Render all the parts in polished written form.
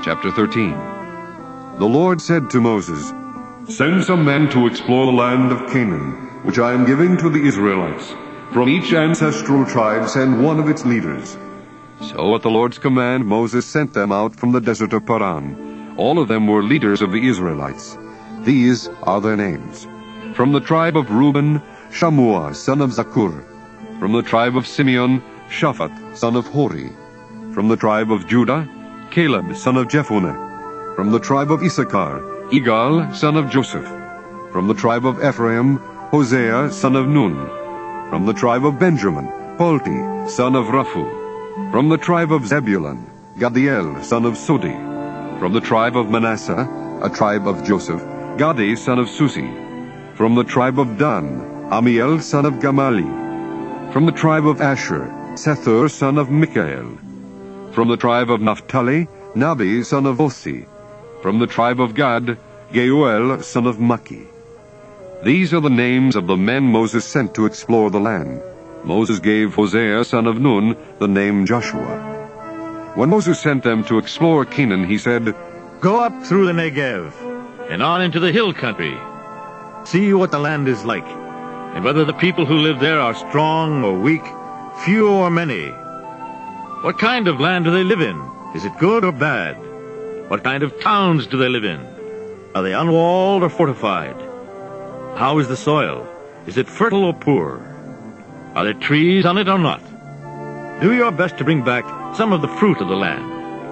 Chapter 13. The Lord said to Moses, "Send some men to explore the land of Canaan, which I am giving to the Israelites. From each ancestral tribe send one of its leaders." So at the Lord's command Moses sent them out from the desert of Paran. All of them were leaders of the Israelites. These are their names. From the tribe of Reuben, Shammua son of Zakur. From the tribe of Simeon, Shaphat son of Hori. From the tribe of Judah, Caleb son of Jephunneh. From the tribe of Issachar, Igal son of Joseph. From the tribe of Ephraim, Hosea son of Nun. From the tribe of Benjamin, Palti son of Raphu. From the tribe of Zebulun, Gadiel son of Sodi. From the tribe of Manasseh, a tribe of Joseph, Gadi son of Susi. From the tribe of Dan, Amiel son of Gamali. From the tribe of Asher, Sethur son of Mikael. From the tribe of Naphtali, Nabi son of Osi. From the tribe of Gad, Geuel son of Maki. These are the names of the men Moses sent to explore the land. Moses gave Hosea son of Nun the name Joshua. When Moses sent them to explore Canaan, he said, "Go up through the Negev and on into the hill country. See what the land is like, and whether the people who live there are strong or weak, few or many. What kind of land do they live in? Is it good or bad? What kind of towns do they live in? Are they unwalled or fortified? How is the soil? Is it fertile or poor? Are there trees on it or not? Do your best to bring back some of the fruit of the land."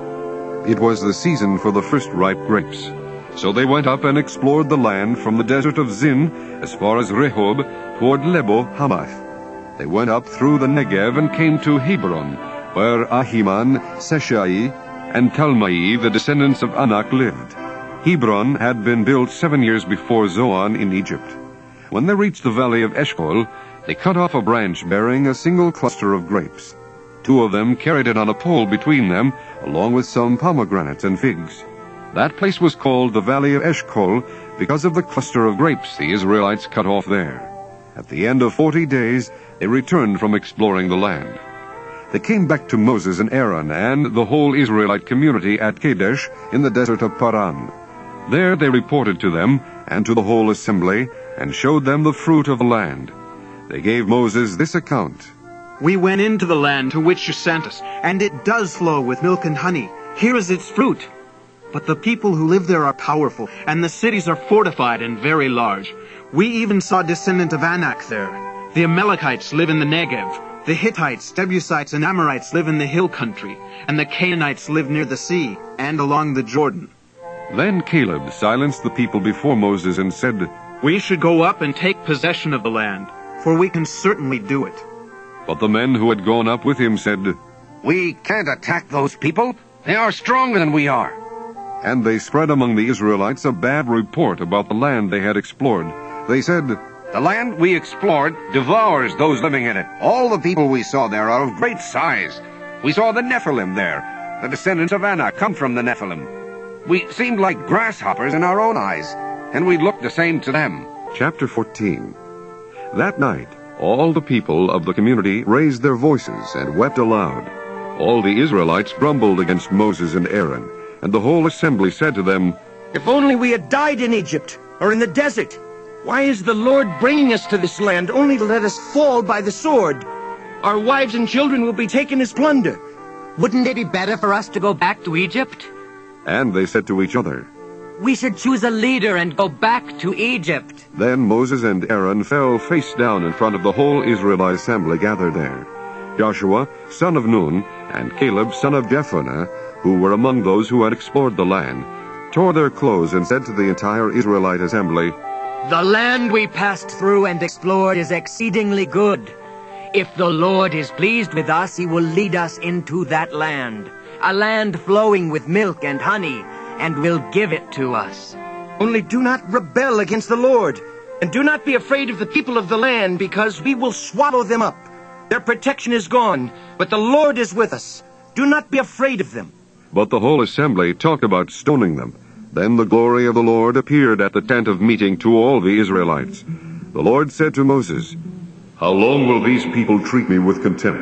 It was the season for the first ripe grapes. So they went up and explored the land from the desert of Zin as far as Rehob toward Lebo Hamath. They went up through the Negev and came to Hebron, where Ahiman, Seshai, and Talmai, the descendants of Anak, lived. Hebron had been built 7 years before Zoan in Egypt. When they reached the valley of Eshcol, they cut off a branch bearing a single cluster of grapes. 2 of them carried it on a pole between them, along with some pomegranates and figs. That place was called the Valley of Eshcol because of the cluster of grapes the Israelites cut off there. At the end of 40 days, they returned from exploring the land. They came back to Moses and Aaron and the whole Israelite community at Kadesh in the desert of Paran. There they reported to them and to the whole assembly and showed them the fruit of the land. They gave Moses this account. "We went into the land to which you sent us, and it does flow with milk and honey. Here is its fruit. But the people who live there are powerful, and the cities are fortified and very large. We even saw a descendant of Anak there. The Amalekites live in the Negev. The Hittites, Jebusites, and Amorites live in the hill country, and the Canaanites live near the sea and along the Jordan." Then Caleb silenced the people before Moses and said, "We should go up and take possession of the land, for we can certainly do it." But the men who had gone up with him said, "We can't attack those people. They are stronger than we are." And they spread among the Israelites a bad report about the land they had explored. They said, "The land we explored devours those living in it. All the people we saw there are of great size. We saw the Nephilim there. The descendants of Anak come from the Nephilim. We seemed like grasshoppers in our own eyes, and we looked the same to them." Chapter 14. That night, all the people of the community raised their voices and wept aloud. All the Israelites grumbled against Moses and Aaron, and the whole assembly said to them, "If only we had died in Egypt or in the desert! Why is the Lord bringing us to this land only to let us fall by the sword? Our wives and children will be taken as plunder." Wouldn't it be better for us to go back to Egypt? And they said to each other, We should choose a leader and go back to Egypt. Then Moses and Aaron fell face down in front of the whole Israelite assembly gathered there. Joshua, son of Nun, and Caleb, son of Jephunneh, who were among those who had explored the land, tore their clothes and said to the entire Israelite assembly, The land we passed through and explored is exceedingly good. If the Lord is pleased with us, he will lead us into that land, a land flowing with milk and honey, and will give it to us. Only do not rebel against the Lord, and do not be afraid of the people of the land, because we will swallow them up. Their protection is gone, but the Lord is with us. Do not be afraid of them." But the whole assembly talked about stoning them. Then the glory of the Lord appeared at the tent of meeting to all the Israelites. The Lord said to Moses, "How long will these people treat me with contempt?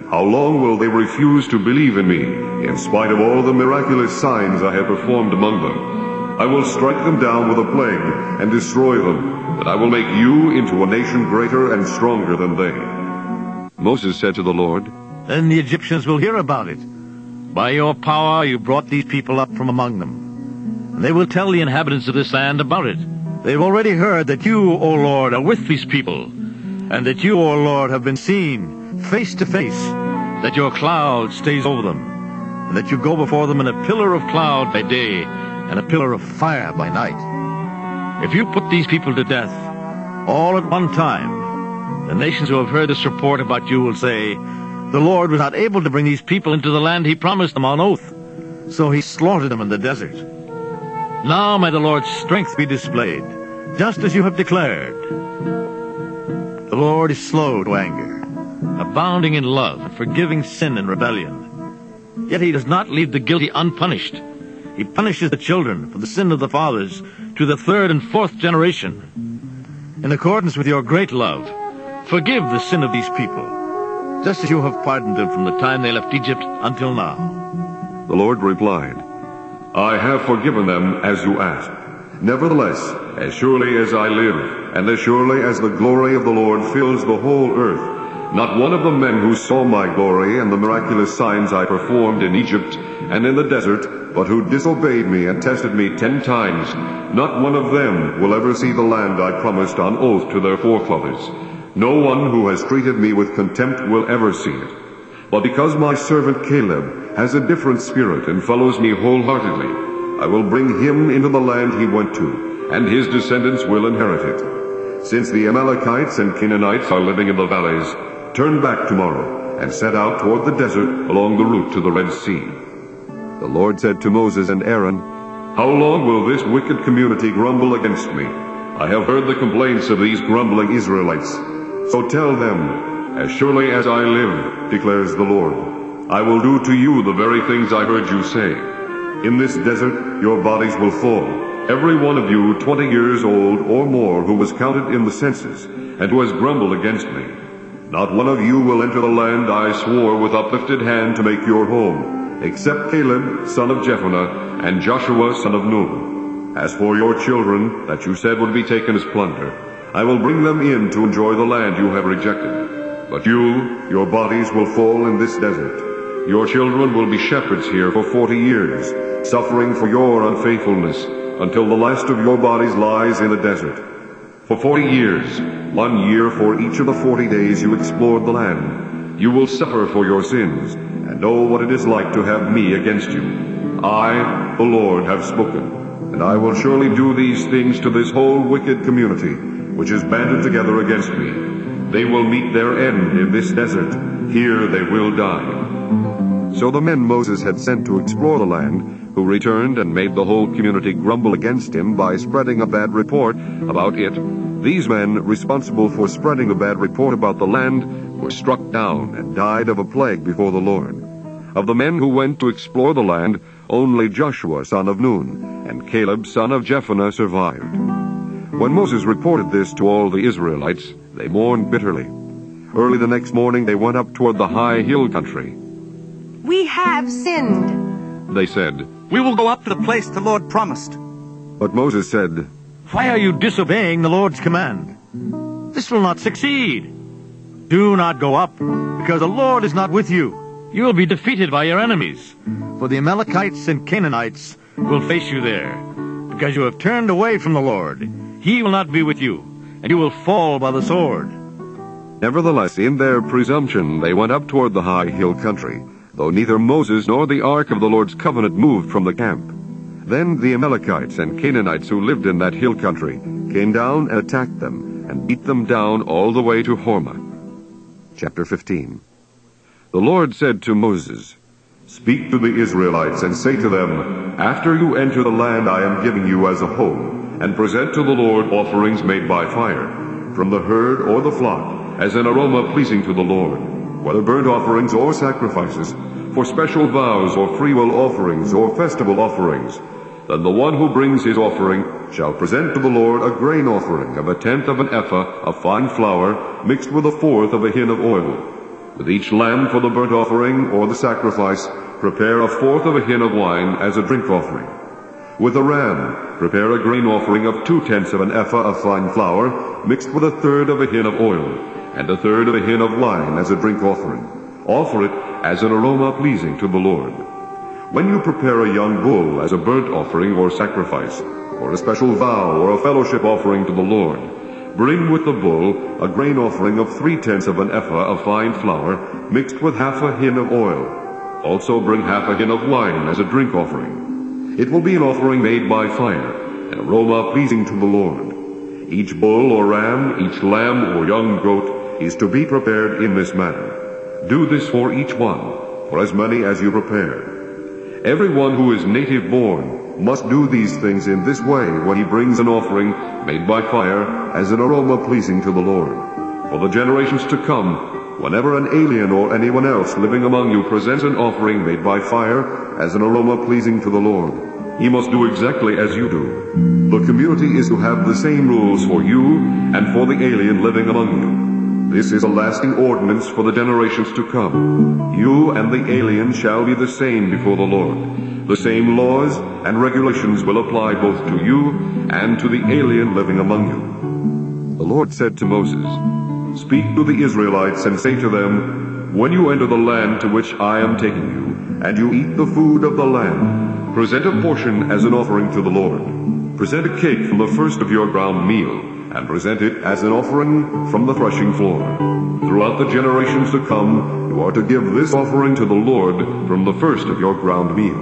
How long will they refuse to believe in me, in spite of all the miraculous signs I have performed among them? I will strike them down with a plague and destroy them, but I will make you into a nation greater and stronger than they." Moses said to the Lord, Then the Egyptians will hear about it. By your power you brought these people up from among them. And they will tell the inhabitants of this land about it. They've already heard that you, O Lord, are with these people, and that you, O Lord, have been seen face to face, that your cloud stays over them, and that you go before them in a pillar of cloud by day and a pillar of fire by night. If you put these people to death all at one time, the nations who have heard this report about you will say, "The Lord was not able to bring these people into the land he promised them on oath, so he slaughtered them in the desert." Now may the Lord's strength be displayed, just as you have declared. The Lord is slow to anger, abounding in love, and forgiving sin and rebellion. Yet he does not leave the guilty unpunished. He punishes the children for the sin of the fathers to the third and fourth generation. In accordance with your great love, forgive the sin of these people, just as you have pardoned them from the time they left Egypt until now. The Lord replied, "I have forgiven them as you asked. Nevertheless, as surely as I live, and as surely as the glory of the Lord fills the whole earth, not one of the men who saw my glory and the miraculous signs I performed in Egypt and in the desert, but who disobeyed me and tested me 10 times, not one of them will ever see the land I promised on oath to their forefathers. No one who has treated me with contempt will ever see it. But because my servant Caleb has a different spirit and follows me wholeheartedly, I will bring him into the land he went to, and his descendants will inherit it. Since the Amalekites and Canaanites are living in the valleys, turn back tomorrow and set out toward the desert along the route to the Red Sea." The Lord said to Moses and Aaron, "How long will this wicked community grumble against me? I have heard the complaints of these grumbling Israelites. So tell them, as surely as I live, declares the Lord, I will do to you the very things I heard you say. In this desert your bodies will fall, every one of you 20 years old or more who was counted in the census, and who has grumbled against me. Not one of you will enter the land I swore with uplifted hand to make your home, except Caleb, son of Jephunneh, and Joshua, son of Nun. As for your children, that you said would be taken as plunder, I will bring them in to enjoy the land you have rejected. But you, your bodies will fall in this desert. Your children will be shepherds here for 40 years, suffering for your unfaithfulness, until the last of your bodies lies in the desert. For 40 years, 1 year for each of the 40 days you explored the land, you will suffer for your sins, and know what it is like to have me against you. I, the Lord, have spoken, and I will surely do these things to this whole wicked community, which is banded together against me. They will meet their end in this desert. Here they will die." So the men Moses had sent to explore the land, who returned and made the whole community grumble against him by spreading a bad report about it, these men, responsible for spreading the bad report about the land, were struck down and died of a plague before the Lord. Of the men who went to explore the land, only Joshua, son of Nun, and Caleb, son of Jephunneh, survived. When Moses reported this to all the Israelites, they mourned bitterly. Early the next morning they went up toward the high hill country. "We have sinned," They said, We will go up to the place the Lord promised. but Moses said, Why are you disobeying the Lord's command? This will not succeed. Do not go up, because the Lord is not with you. You will be defeated by your enemies, for the Amalekites and Canaanites will face you there, because you have turned away from the Lord. He will not be with you, and you will fall by the sword. Nevertheless, in their presumption they went up toward the high hill country, though neither Moses nor the ark of the Lord's covenant moved from the camp. Then the Amalekites and Canaanites who lived in that hill country came down and attacked them, and beat them down all the way to Hormah. Chapter 15. The Lord said to Moses, "Speak to the Israelites and say to them, After you enter the land I am giving you as a home, and present to the Lord offerings made by fire, from the herd or the flock, as an aroma pleasing to the Lord, whether burnt offerings or sacrifices, for special vows or freewill offerings or festival offerings, then the one who brings his offering shall present to the Lord a grain offering of 1/10 of an ephah of fine flour mixed with 1/4 of a hin of oil. With each lamb for the burnt offering or the sacrifice, prepare a fourth of a hin of wine as a drink offering. With a ram, prepare a grain offering of 2/10 of an ephah of fine flour, mixed with a third of a hin of oil, and a third of a hin of wine as a drink offering. Offer it as an aroma pleasing to the Lord. When you prepare a young bull as a burnt offering or sacrifice, or a special vow or a fellowship offering to the Lord, bring with the bull a grain offering of 3/10 of an ephah of fine flour, mixed with half a hin of oil. Also bring half a hin of wine as a drink offering. It will be an offering made by fire, an aroma pleasing to the Lord. Each bull or ram, each lamb or young goat is to be prepared in this manner. Do this for each one, for as many as you prepare. Everyone who is native born must do these things in this way when he brings an offering made by fire as an aroma pleasing to the Lord. For the generations to come, whenever an alien or anyone else living among you presents an offering made by fire as an aroma pleasing to the Lord, he must do exactly as you do. The community is to have the same rules for you and for the alien living among you. This is a lasting ordinance for the generations to come. You and the alien shall be the same before the Lord. The same laws and regulations will apply both to you and to the alien living among you. The Lord said to Moses, "Speak to the Israelites and say to them, when you enter the land to which I am taking you, and you eat the food of the land, present a portion as an offering to the Lord. Present a cake from the first of your ground meal, and present it as an offering from the threshing floor. Throughout the generations to come, you are to give this offering to the Lord from the first of your ground meal."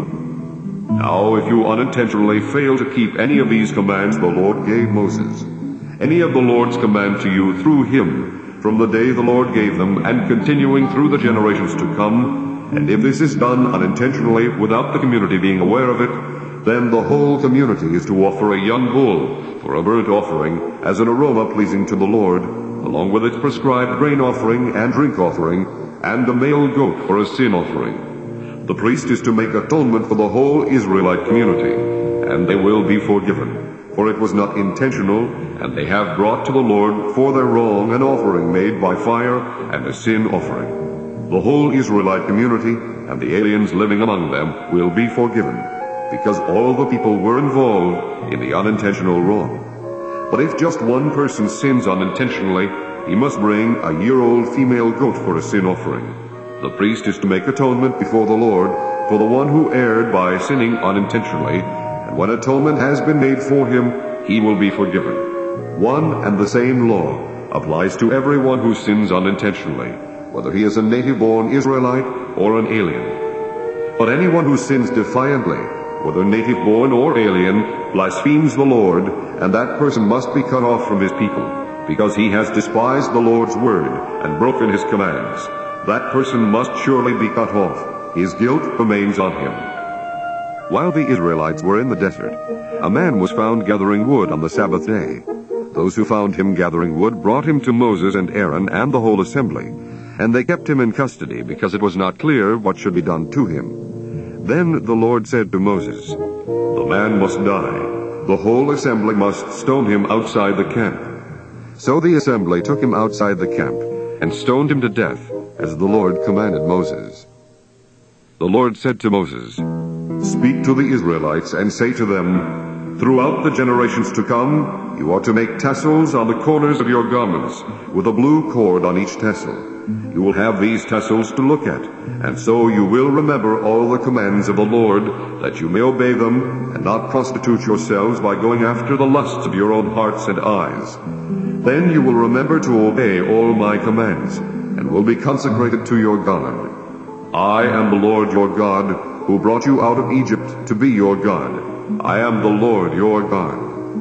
Now, if you unintentionally fail to keep any of these commands the Lord gave Moses, any of the Lord's command to you through him, from the day the Lord gave them and continuing through the generations to come, and if this is done unintentionally without the community being aware of it, then the whole community is to offer a young bull for a burnt offering as an aroma pleasing to the Lord, along with its prescribed grain offering and drink offering, and a male goat for a sin offering. The priest is to make atonement for the whole Israelite community, and they will be forgiven, for it was not intentional, and they have brought to the Lord for their wrong an offering made by fire and a sin offering. The whole Israelite community and the aliens living among them will be forgiven, because all the people were involved in the unintentional wrong. But if just one person sins unintentionally, he must bring a year-old female goat for a sin offering. The priest is to make atonement before the Lord for the one who erred by sinning unintentionally, and when atonement has been made for him, he will be forgiven. One and the same law applies to everyone who sins unintentionally, whether he is a native-born Israelite or an alien. But anyone who sins defiantly, whether native-born or alien, blasphemes the Lord, and that person must be cut off from his people, because he has despised the Lord's word and broken his commands. That person must surely be cut off. His guilt remains on him. While the Israelites were in the desert, a man was found gathering wood on the Sabbath day. Those who found him gathering wood brought him to Moses and Aaron and the whole assembly, and they kept him in custody because it was not clear what should be done to him. Then the Lord said to Moses, "The man must die. The whole assembly must stone him outside the camp." So the assembly took him outside the camp and stoned him to death, as the Lord commanded Moses. The Lord said to Moses, "Speak to the Israelites and say to them, throughout the generations to come, you are to make tassels on the corners of your garments, with a blue cord on each tassel. You will have these tassels to look at, and so you will remember all the commands of the Lord, that you may obey them, and not prostitute yourselves by going after the lusts of your own hearts and eyes. Then you will remember to obey all my commands, and will be consecrated to your God. I am the Lord your God, who brought you out of Egypt to be your God. I am the Lord your God."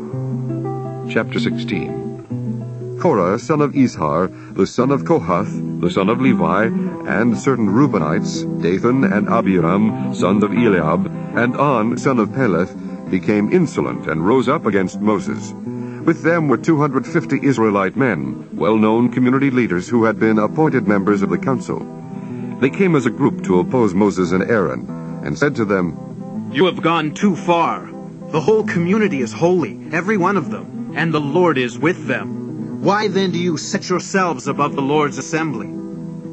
Chapter 16. Korah, son of Izhar, the son of Kohath, the son of Levi, and certain Reubenites, Dathan and Abiram, sons of Eliab, and On, son of Peleth, became insolent and rose up against Moses. With them were 250 Israelite men, well-known community leaders who had been appointed members of the council. They came as a group to oppose Moses and Aaron, and said to them, "You have gone too far. The whole community is holy, every one of them, and the Lord is with them. Why then do you set yourselves above the Lord's assembly?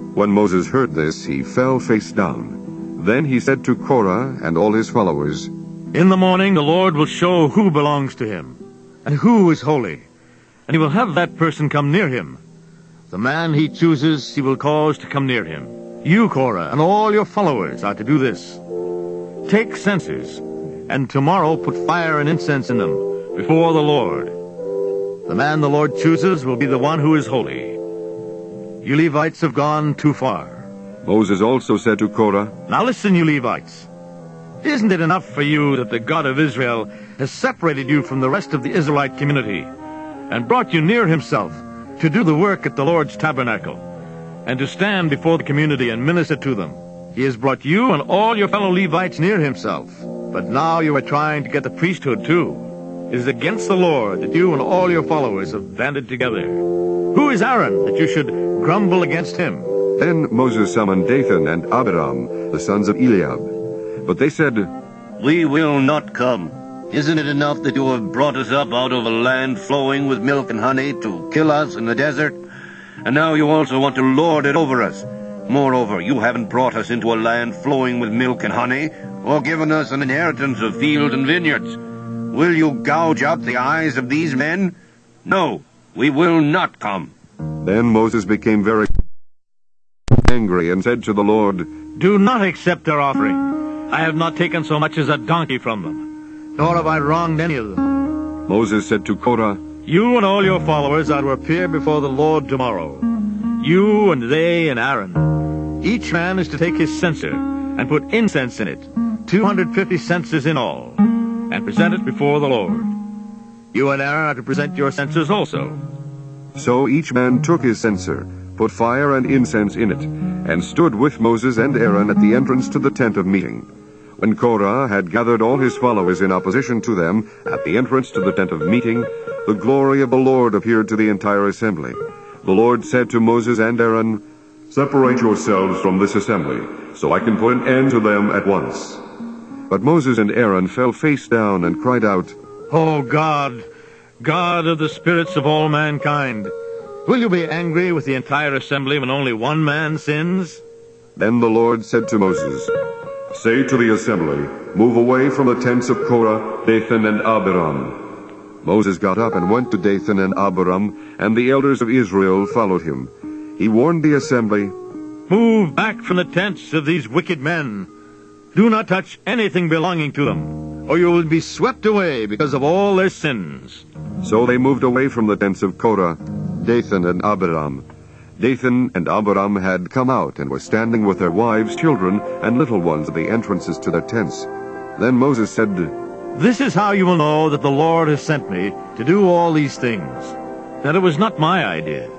When Moses heard this, he fell face down. Then he said to Korah and all his followers, In the morning the Lord will show who belongs to him, and who is holy, and he will have that person come near him. The man he chooses he will cause to come near him. You, Korah, and all your followers are to do this. Take censers, and tomorrow put fire and incense in them before the Lord. The man the Lord chooses will be the one who is holy. You Levites have gone too far. Moses also said to Korah, Now listen, you Levites. Isn't it enough for you that the God of Israel has separated you from the rest of the Israelite community and brought you near himself to do the work at the Lord's tabernacle and to stand before the community and minister to them? He has brought you and all your fellow Levites near himself. But now you are trying to get the priesthood too. It is against the Lord that you and all your followers have banded together. Who is Aaron that you should grumble against him? Then Moses summoned Dathan and Abiram, the sons of Eliab. But they said, We will not come. Isn't it enough that you have brought us up out of a land flowing with milk and honey to kill us in the desert? And now you also want to lord it over us. Moreover, you haven't brought us into a land flowing with milk and honey, or given us an inheritance of fields and vineyards. Will you gouge out the eyes of these men? No, we will not come. Then Moses became very angry and said to the Lord, Do not accept their offering. I have not taken so much as a donkey from them, nor have I wronged any of them. Moses said to Korah, You and all your followers are to appear before the Lord tomorrow. You and they and Aaron. Each man is to take his censer and put incense in it, 250 censers in all, and present it before the Lord. You and Aaron are to present your censers also. So each man took his censer, put fire and incense in it, and stood with Moses and Aaron at the entrance to the tent of meeting. When Korah had gathered all his followers in opposition to them at the entrance to the tent of meeting, the glory of the Lord appeared to the entire assembly. The Lord said to Moses and Aaron, Separate yourselves from this assembly, so I can put an end to them at once. But Moses and Aaron fell face down and cried out, O God, God of the spirits of all mankind, will you be angry with the entire assembly when only one man sins? Then the Lord said to Moses, Say to the assembly, Move away from the tents of Korah, Dathan, and Abiram. Moses got up and went to Dathan and Abiram, and the elders of Israel followed him. He warned the assembly, Move back from the tents of these wicked men. Do not touch anything belonging to them, or you will be swept away because of all their sins. So they moved away from the tents of Korah, Dathan, and Abiram. Dathan and Abiram had come out and were standing with their wives, children, and little ones at the entrances to their tents. Then Moses said, This is how you will know that the Lord has sent me to do all these things, that it was not my idea.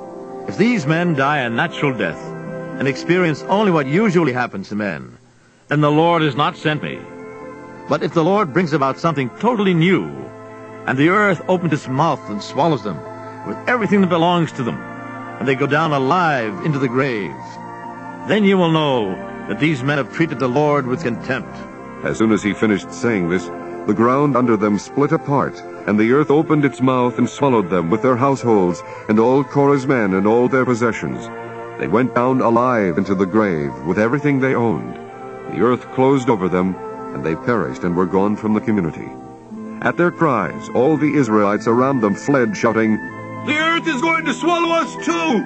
If these men die a natural death and experience only what usually happens to men, then the Lord has not sent me. But if the Lord brings about something totally new, and the earth opens its mouth and swallows them with everything that belongs to them, and they go down alive into the grave, then you will know that these men have treated the Lord with contempt. As soon as he finished saying this, the ground under them split apart, and the earth opened its mouth and swallowed them with their households, and all Korah's men and all their possessions. They went down alive into the grave with everything they owned. The earth closed over them, and they perished and were gone from the community. At their cries, all the Israelites around them fled, shouting, The earth is going to swallow us too!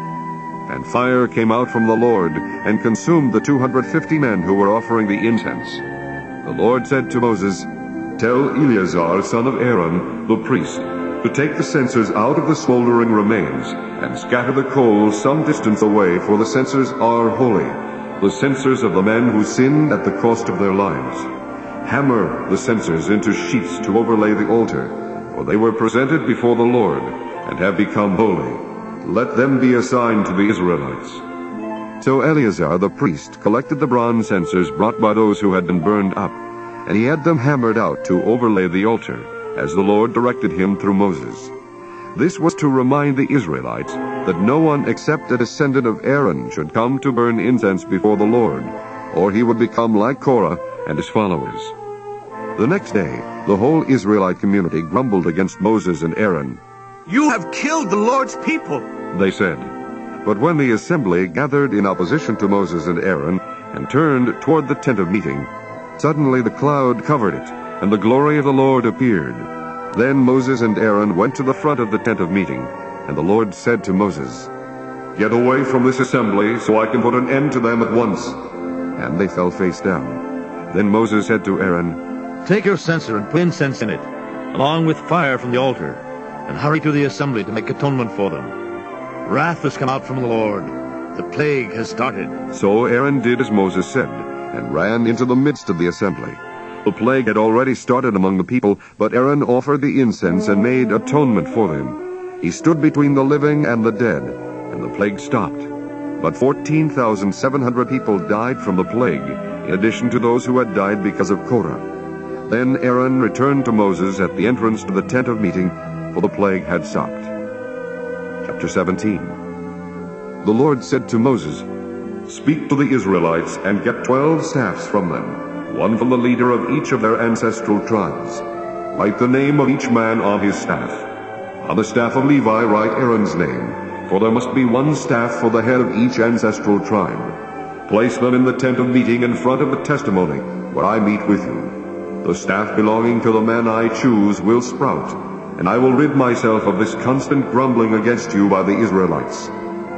And fire came out from the Lord, and consumed the 250 men who were offering the incense. The Lord said to Moses, Tell Eleazar, son of Aaron, the priest, to take the censers out of the smoldering remains, and scatter the coals some distance away, for the censers are holy, the censers of the men who sinned at the cost of their lives. Hammer the censers into sheets to overlay the altar, for they were presented before the Lord, and have become holy. Let them be assigned to the Israelites. So Eleazar the priest collected the bronze censers brought by those who had been burned up, and he had them hammered out to overlay the altar, as the Lord directed him through Moses. This was to remind the Israelites that no one except a descendant of Aaron should come to burn incense before the Lord, or he would become like Korah and his followers. The next day, the whole Israelite community grumbled against Moses and Aaron. You have killed the Lord's people. They said, But when the assembly gathered in opposition to Moses and Aaron and turned toward the tent of meeting, suddenly the cloud covered it, and the glory of the Lord appeared. Then Moses and Aaron went to the front of the tent of meeting, and the Lord said to Moses, "Get away from this assembly, so I can put an end to them at once." And they fell face down. Then Moses said to Aaron, Take your censer and put incense in it, along with fire from the altar, and hurry to the assembly to make atonement for them. Wrath has come out from the Lord. The plague has started. So Aaron did as Moses said, and ran into the midst of the assembly. The plague had already started among the people, but Aaron offered the incense and made atonement for them. He stood between the living and the dead, and the plague stopped. But 14,700 people died from the plague, in addition to those who had died because of Korah. Then Aaron returned to Moses at the entrance to the tent of meeting, for the plague had stopped. Chapter 17. The Lord said to Moses, "Speak to the Israelites and get 12 staffs from them, one from the leader of each of their ancestral tribes. Write the name of each man on his staff. On the staff of Levi write Aaron's name, for there must be one staff for the head of each ancestral tribe. Place them in the tent of meeting in front of the testimony, where I meet with you. The staff belonging to the man I choose will sprout, and I will rid myself of this constant grumbling against you by the Israelites."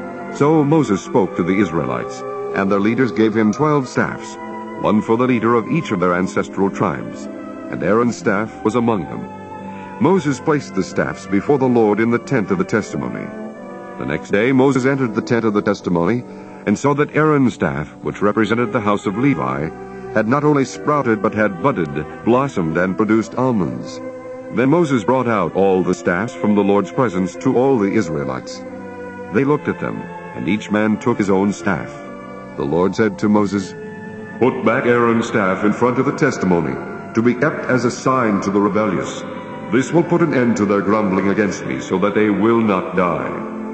So Moses spoke to the Israelites, and their leaders gave him 12 staffs, one for the leader of each of their ancestral tribes, and Aaron's staff was among them. Moses placed the staffs before the Lord in the tent of the testimony. The next day Moses entered the tent of the testimony, and saw that Aaron's staff, which represented the house of Levi, had not only sprouted but had budded, blossomed, and produced almonds. Then Moses brought out all the staffs from the Lord's presence to all the Israelites. They looked at them, and each man took his own staff. The Lord said to Moses, "Put back Aaron's staff in front of the testimony, to be kept as a sign to the rebellious. This will put an end to their grumbling against me, so that they will not die."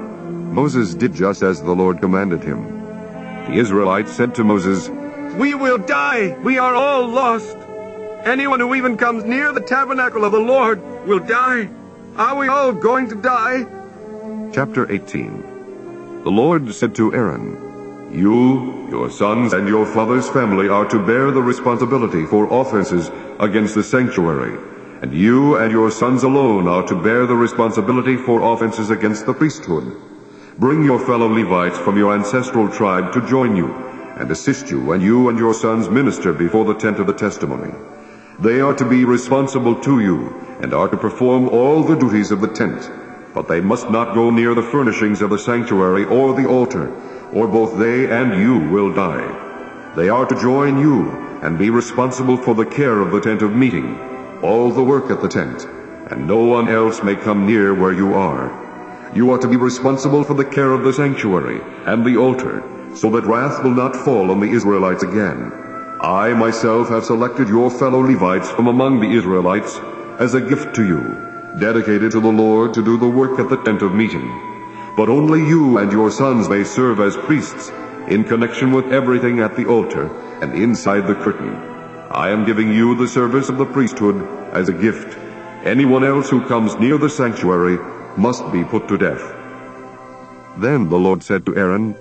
Moses did just as the Lord commanded him. The Israelites said to Moses, "We will die. We are all lost. Anyone who even comes near the tabernacle of the Lord will die. Are we all going to die?" Chapter 18. The Lord said to Aaron, "You, your sons, and your father's family are to bear the responsibility for offenses against the sanctuary, and you and your sons alone are to bear the responsibility for offenses against the priesthood. Bring your fellow Levites from your ancestral tribe to join you, and assist you when you and your sons minister before the tent of the testimony. They are to be responsible to you, and are to perform all the duties of the tent, but they must not go near the furnishings of the sanctuary or the altar, or both they and you will die. They are to join you, and be responsible for the care of the tent of meeting, all the work at the tent, and no one else may come near where you are. You are to be responsible for the care of the sanctuary and the altar, so that wrath will not fall on the Israelites again. I myself have selected your fellow Levites from among the Israelites as a gift to you, dedicated to the Lord to do the work at the tent of meeting. But only you and your sons may serve as priests in connection with everything at the altar and inside the curtain. I am giving you the service of the priesthood as a gift. Anyone else who comes near the sanctuary must be put to death." Then the Lord said to Aaron,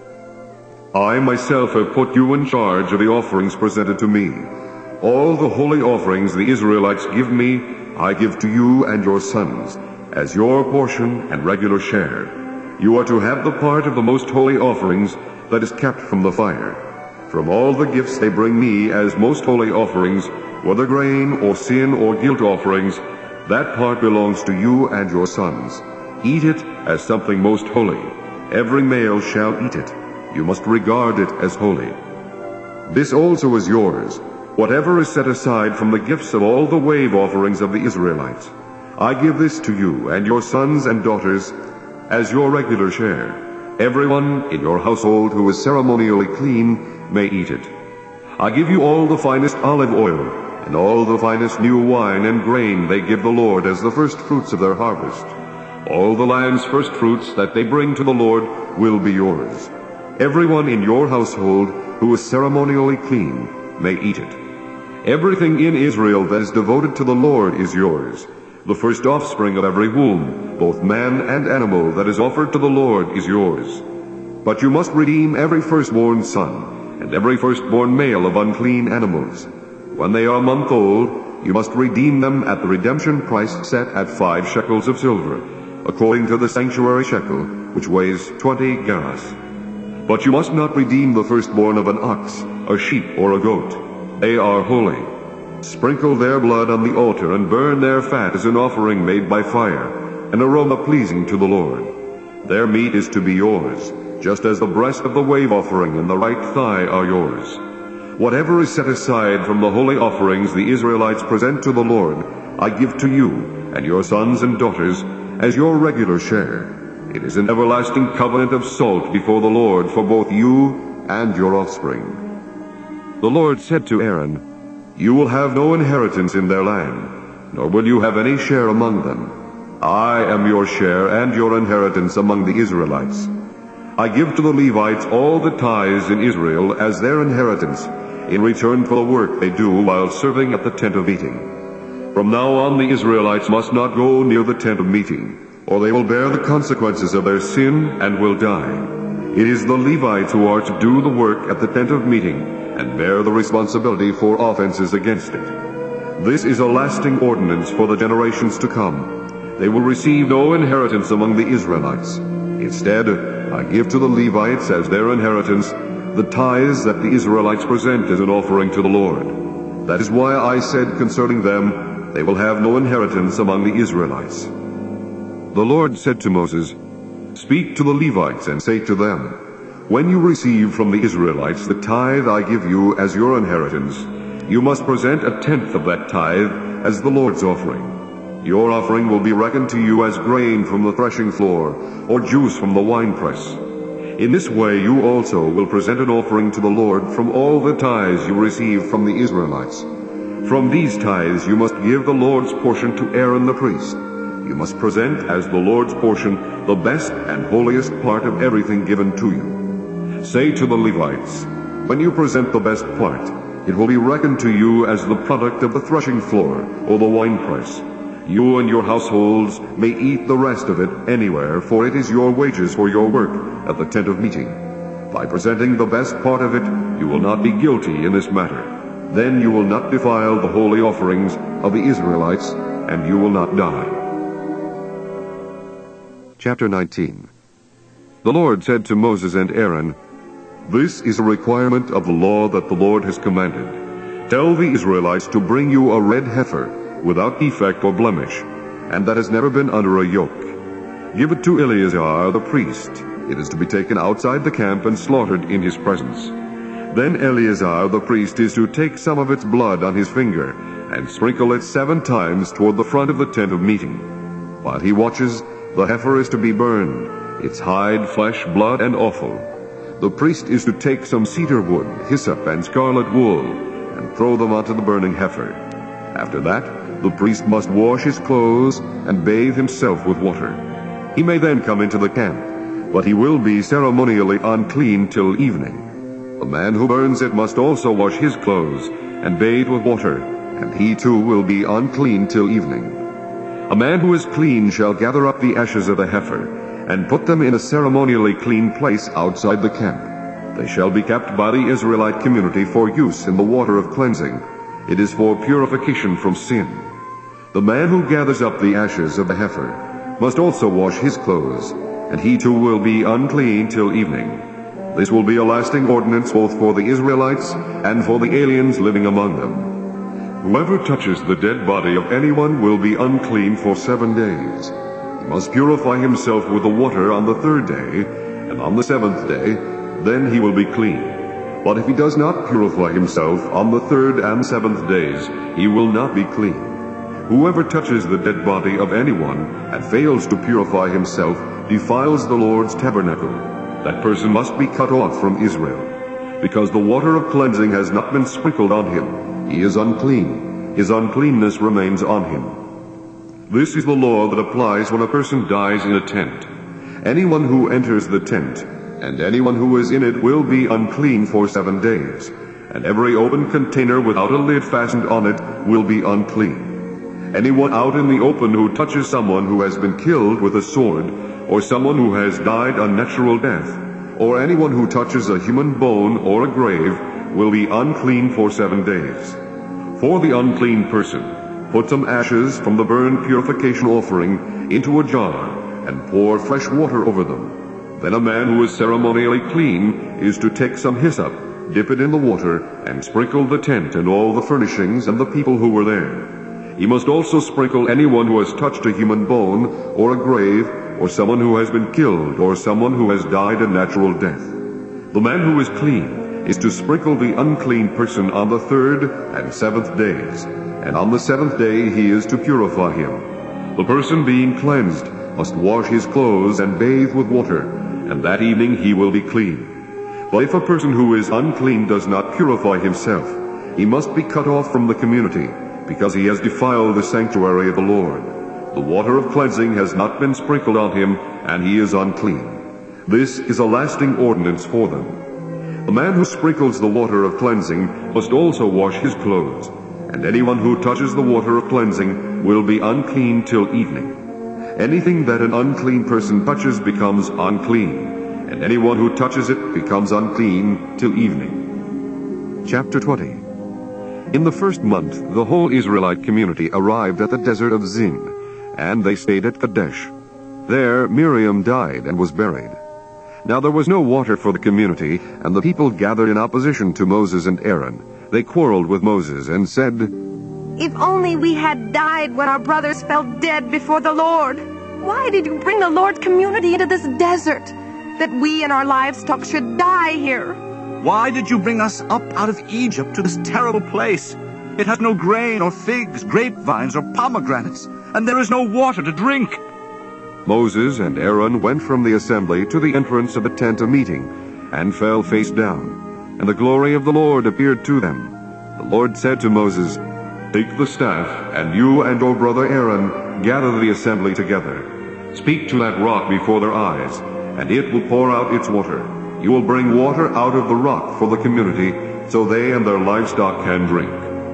"I myself have put you in charge of the offerings presented to me. All the holy offerings the Israelites give me, I give to you and your sons, as your portion and regular share. You are to have the part of the most holy offerings that is kept from the fire. From all the gifts they bring me as most holy offerings, whether grain or sin or guilt offerings, that part belongs to you and your sons. Eat it as something most holy. Every male shall eat it. You must regard it as holy. This also is yours, whatever is set aside from the gifts of all the wave offerings of the Israelites. I give this to you and your sons and daughters as your regular share. Everyone in your household who is ceremonially clean may eat it. I give you all the finest olive oil, and all the finest new wine and grain they give the Lord as the first fruits of their harvest. All the land's first fruits that they bring to the Lord will be yours. Everyone in your household who is ceremonially clean may eat it. Everything in Israel that is devoted to the Lord is yours. The first offspring of every womb, both man and animal, that is offered to the Lord is yours. But you must redeem every firstborn son, and every firstborn male of unclean animals. When they are a month old, you must redeem them at the redemption price set at 5 shekels of silver, according to the sanctuary shekel, which weighs 20 gerahs. But you must not redeem the firstborn of an ox, a sheep, or a goat. They are holy. Sprinkle their blood on the altar and burn their fat as an offering made by fire, an aroma pleasing to the Lord. Their meat is to be yours, just as the breast of the wave offering and the right thigh are yours. Whatever is set aside from the holy offerings the Israelites present to the Lord, I give to you and your sons and daughters as your regular share. It is an everlasting covenant of salt before the Lord for both you and your offspring. The Lord said to Aaron, You will have no inheritance in their land, nor will you have any share among them. I am your share and your inheritance among the Israelites. I give to the Levites all the tithes in Israel as their inheritance, in return for the work they do while serving at the tent of meeting. From now on the Israelites must not go near the tent of meeting, or they will bear the consequences of their sin and will die. It is the Levites who are to do the work at the tent of meeting and bear the responsibility for offenses against it. This is a lasting ordinance for the generations to come. They will receive no inheritance among the Israelites. Instead, I give to the Levites as their inheritance the tithes that the Israelites present as an offering to the Lord. That is why I said concerning them, they will have no inheritance among the Israelites. The Lord said to Moses, Speak to the Levites and say to them, When you receive from the Israelites the tithe I give you as your inheritance, you must present 1/10 of that tithe as the Lord's offering. Your offering will be reckoned to you as grain from the threshing floor, or juice from the winepress. In this way you also will present an offering to the Lord from all the tithes you receive from the Israelites. From these tithes you must give the Lord's portion to Aaron the priest. You must present as the Lord's portion the best and holiest part of everything given to you. Say to the Levites, When you present the best part, it will be reckoned to you as the product of the threshing floor or the winepress. You and your households may eat the rest of it anywhere, for it is your wages for your work at the tent of meeting. By presenting the best part of it, you will not be guilty in this matter. Then you will not defile the holy offerings of the Israelites, and you will not die. Chapter 19. The Lord said to Moses and Aaron, This is a requirement of the law that the Lord has commanded. Tell the Israelites to bring you a red heifer, without defect or blemish, and that has never been under a yoke. Give it to Eleazar the priest. It is to be taken outside the camp and slaughtered in his presence. Then Eleazar the priest is to take some of its blood on his finger and sprinkle it 7 times toward the front of the tent of meeting. While he watches, the heifer is to be burned, its hide, flesh, blood, and offal. The priest is to take some cedar wood, hyssop, and scarlet wool, and throw them onto the burning heifer. After that, the priest must wash his clothes and bathe himself with water. He may then come into the camp, but he will be ceremonially unclean till evening. The man who burns it must also wash his clothes and bathe with water, and he too will be unclean till evening. A man who is clean shall gather up the ashes of the heifer, and put them in a ceremonially clean place outside the camp. They shall be kept by the Israelite community for use in the water of cleansing. It is for purification from sin. The man who gathers up the ashes of the heifer must also wash his clothes, and he too will be unclean till evening. This will be a lasting ordinance both for the Israelites and for the aliens living among them. Whoever touches the dead body of anyone will be unclean for 7 days. He must purify himself with the water on the 3rd day, and on the 7th day, then he will be clean. But if he does not purify himself on the 3rd and 7th days, he will not be clean. Whoever touches the dead body of anyone and fails to purify himself defiles the Lord's tabernacle. That person must be cut off from Israel. Because the water of cleansing has not been sprinkled on him, he is unclean. His uncleanness remains on him. This is the law that applies when a person dies in a tent. Anyone who enters the tent and anyone who is in it will be unclean for 7 days, and every open container without a lid fastened on it will be unclean. Anyone out in the open who touches someone who has been killed with a sword, or someone who has died a natural death, or anyone who touches a human bone or a grave will be unclean for 7 days. For the unclean person, put some ashes from the burnt purification offering into a jar, and pour fresh water over them. Then a man who is ceremonially clean is to take some hyssop, dip it in the water, and sprinkle the tent and all the furnishings and the people who were there. He must also sprinkle anyone who has touched a human bone, or a grave, or someone who has been killed, or someone who has died a natural death. The man who is clean is to sprinkle the unclean person on the 3rd and 7th days, and on the 7th day he is to purify him. The person being cleansed must wash his clothes and bathe with water, and that evening he will be clean. But if a person who is unclean does not purify himself, he must be cut off from the community, because he has defiled the sanctuary of the Lord. The water of cleansing has not been sprinkled on him, and he is unclean. This is a lasting ordinance for them. The man who sprinkles the water of cleansing must also wash his clothes, and anyone who touches the water of cleansing will be unclean till evening. Anything that an unclean person touches becomes unclean, and anyone who touches it becomes unclean till evening. Chapter 20. In the 1st month, the whole Israelite community arrived at the desert of Zin, and they stayed at Kadesh. There Miriam died and was buried. Now there was no water for the community, and the people gathered in opposition to Moses and Aaron. They quarreled with Moses and said, If only we had died when our brothers fell dead before the Lord. Why did you bring the Lord's community into this desert, that we and our livestock should die here? Why did you bring us up out of Egypt to this terrible place? It has no grain or figs, grapevines or pomegranates, and there is no water to drink. Moses and Aaron went from the assembly to the entrance of the tent of meeting, and fell face down, and the glory of the Lord appeared to them. The Lord said to Moses, Take the staff, and you and your brother Aaron gather the assembly together. Speak to that rock before their eyes, and it will pour out its water. You will bring water out of the rock for the community, so they and their livestock can drink.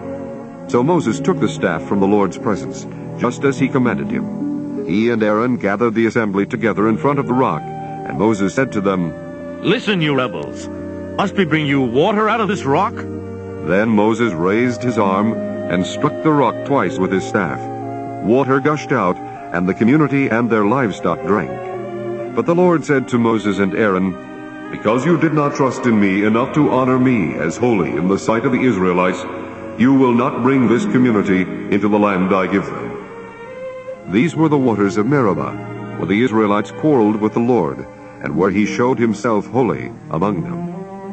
So Moses took the staff from the Lord's presence, just as he commanded him. He and Aaron gathered the assembly together in front of the rock, and Moses said to them, Listen, you rebels, must we bring you water out of this rock? Then Moses raised his arm and struck the rock twice with his staff. Water gushed out, and the community and their livestock drank. But the Lord said to Moses and Aaron, Because you did not trust in me enough to honor me as holy in the sight of the Israelites, you will not bring this community into the land I give them. These were the waters of Meribah, where the Israelites quarreled with the Lord, and where he showed himself holy among them.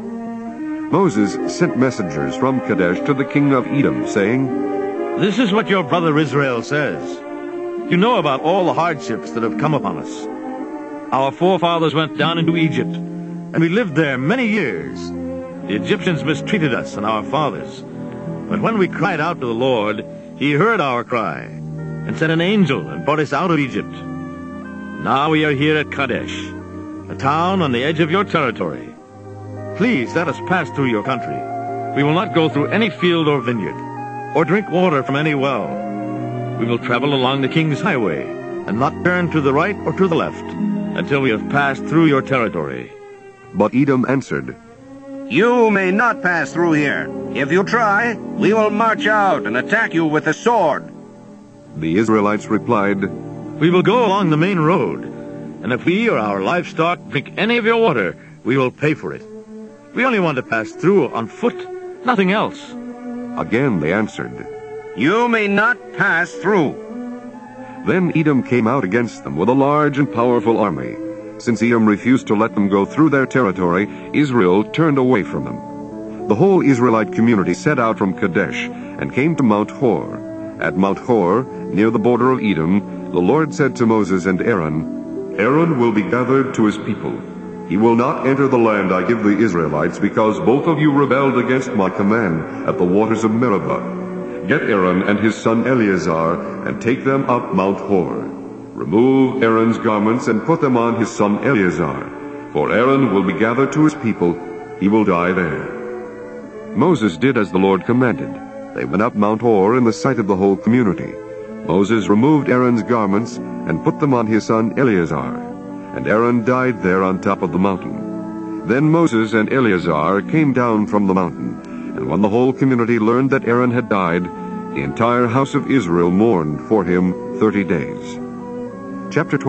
Moses sent messengers from Kadesh to the king of Edom, saying, This is what your brother Israel says. You know about all the hardships that have come upon us. Our forefathers went down into Egypt, and we lived there many years. The Egyptians mistreated us and our fathers. But when we cried out to the Lord, he heard our cry, and sent an angel and brought us out of Egypt. Now we are here at Kadesh, a town on the edge of your territory. Please let us pass through your country. We will not go through any field or vineyard, or drink water from any well. We will travel along the king's highway, and not turn to the right or to the left, until we have passed through your territory. But Edom answered, You may not pass through here. If you try, we will march out and attack you with the sword. The Israelites replied, We will go along the main road, and if we or our livestock drink any of your water, we will pay for it. We only want to pass through on foot, nothing else. Again they answered, You may not pass through. Then Edom came out against them with a large and powerful army. Since Edom refused to let them go through their territory, Israel turned away from them. The whole Israelite community set out from Kadesh and came to Mount Hor. At Mount Hor, near the border of Edom, the Lord said to Moses and Aaron, Aaron will be gathered to his people. He will not enter the land I give the Israelites, because both of you rebelled against my command at the waters of Meribah. Get Aaron and his son Eleazar, and take them up Mount Hor. Remove Aaron's garments and put them on his son Eleazar, for Aaron will be gathered to his people. He will die there. Moses did as the Lord commanded. They went up Mount Hor in the sight of the whole community. Moses removed Aaron's garments and put them on his son Eleazar, and Aaron died there on top of the mountain. Then Moses and Eleazar came down from the mountain, and when the whole community learned that Aaron had died, the entire house of Israel mourned for him 30 days. Chapter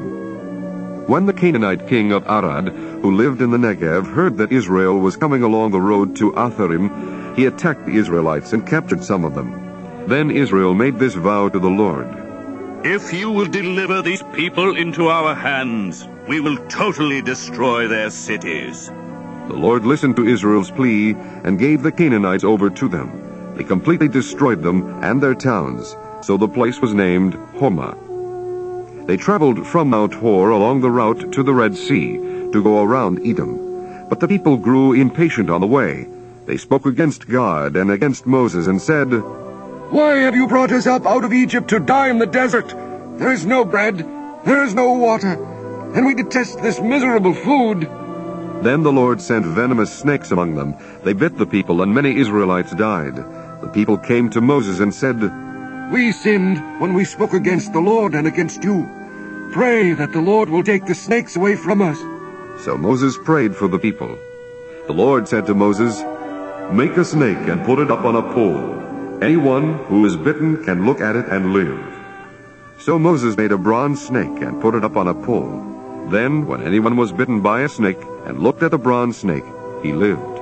21. When the Canaanite king of Arad, who lived in the Negev, heard that Israel was coming along the road to Atharim, he attacked the Israelites and captured some of them. Then Israel made this vow to the Lord: If you will deliver these people into our hands, we will totally destroy their cities. The Lord listened to Israel's plea and gave the Canaanites over to them. They completely destroyed them and their towns, so the place was named Hormah. They traveled from Mount Hor along the route to the Red Sea to go around Edom. But the people grew impatient on the way. They spoke against God and against Moses and said, Why have you brought us up out of Egypt to die in the desert? There is no bread, there is no water, and we detest this miserable food. Then the Lord sent venomous snakes among them. They bit the people, and many Israelites died. The people came to Moses and said, We sinned when we spoke against the Lord and against you. Pray that the Lord will take the snakes away from us. So Moses prayed for the people. The Lord said to Moses, Make a snake and put it up on a pole. Anyone who is bitten can look at it and live. So Moses made a bronze snake and put it up on a pole. Then, when anyone was bitten by a snake and looked at the bronze snake, he lived.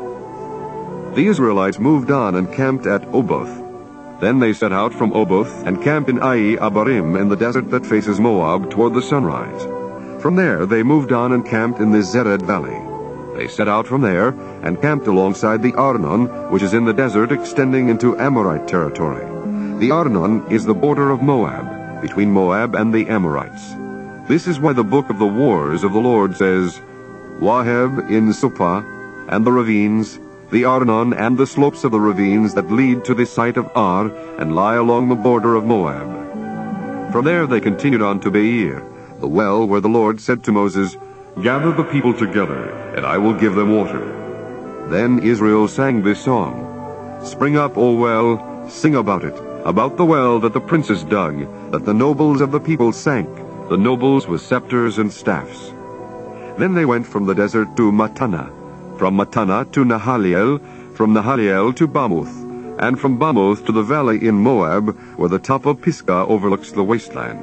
The Israelites moved on and camped at Oboth. Then they set out from Oboth and camped in Ai Abarim in the desert that faces Moab toward the sunrise. From there they moved on and camped in the Zered Valley. They set out from there and camped alongside the Arnon, which is in the desert extending into Amorite territory. The Arnon is the border of Moab, between Moab and the Amorites. This is why the book of the wars of the Lord says, Waheb in Suppah, and the ravines, the Arnon and the slopes of the ravines that lead to the site of Ar and lie along the border of Moab. From there they continued on to Beer, the well where the Lord said to Moses, Gather the people together, and I will give them water. Then Israel sang this song, Spring up, O well, sing about it, about the well that the princes dug, that the nobles of the people sank, the nobles with scepters and staffs. Then they went from the desert to Mattanah, from Mattanah to Nahaliel, from Nahaliel to Bamoth, and from Bamoth to the valley in Moab, where the top of Pisgah overlooks the wasteland.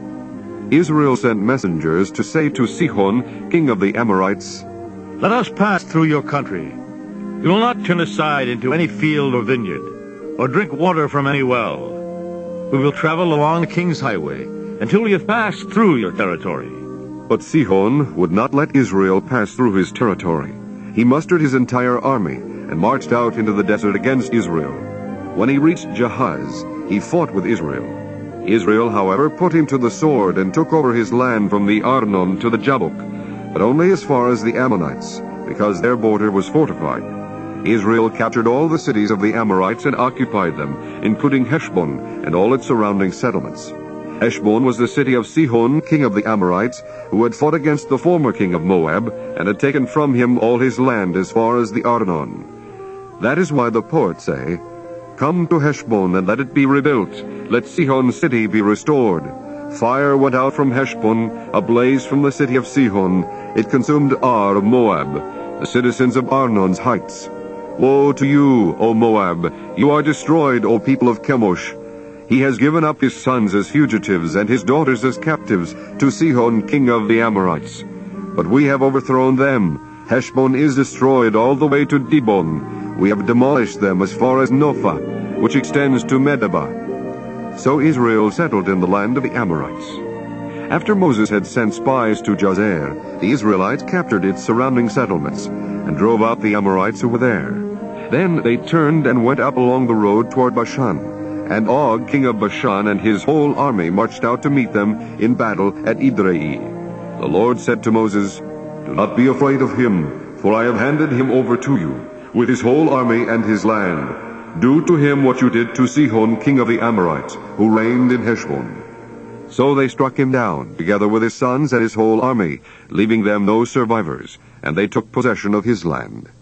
Israel sent messengers to say to Sihon, king of the Amorites, Let us pass through your country. We will not turn aside into any field or vineyard, or drink water from any well. We will travel along the king's highway until we have passed through your territory. But Sihon would not let Israel pass through his territory. He mustered his entire army and marched out into the desert against Israel. When he reached Jahaz, he fought with Israel. Israel, however, put him to the sword and took over his land from the Arnon to the Jabbok, but only as far as the Ammonites, because their border was fortified. Israel captured all the cities of the Amorites and occupied them, including Heshbon and all its surrounding settlements. Heshbon was the city of Sihon, king of the Amorites, who had fought against the former king of Moab, and had taken from him all his land as far as the Arnon. That is why the poets say, Come to Heshbon, and let it be rebuilt. Let Sihon's city be restored. Fire went out from Heshbon, a blaze from the city of Sihon. It consumed Ar of Moab, the citizens of Arnon's heights. Woe to you, O Moab! You are destroyed, O people of Chemosh! He has given up his sons as fugitives and his daughters as captives to Sihon, king of the Amorites. But we have overthrown them. Heshbon is destroyed all the way to Dibon. We have demolished them as far as Nophah, which extends to Medeba. So Israel settled in the land of the Amorites. After Moses had sent spies to Jazer, the Israelites captured its surrounding settlements and drove out the Amorites who were there. Then they turned and went up along the road toward Bashan. And Og, king of Bashan, and his whole army marched out to meet them in battle at Edrei. The Lord said to Moses, Do not be afraid of him, for I have handed him over to you, with his whole army and his land. Do to him what you did to Sihon, king of the Amorites, who reigned in Heshbon. So they struck him down, together with his sons and his whole army, leaving them no survivors, and they took possession of his land.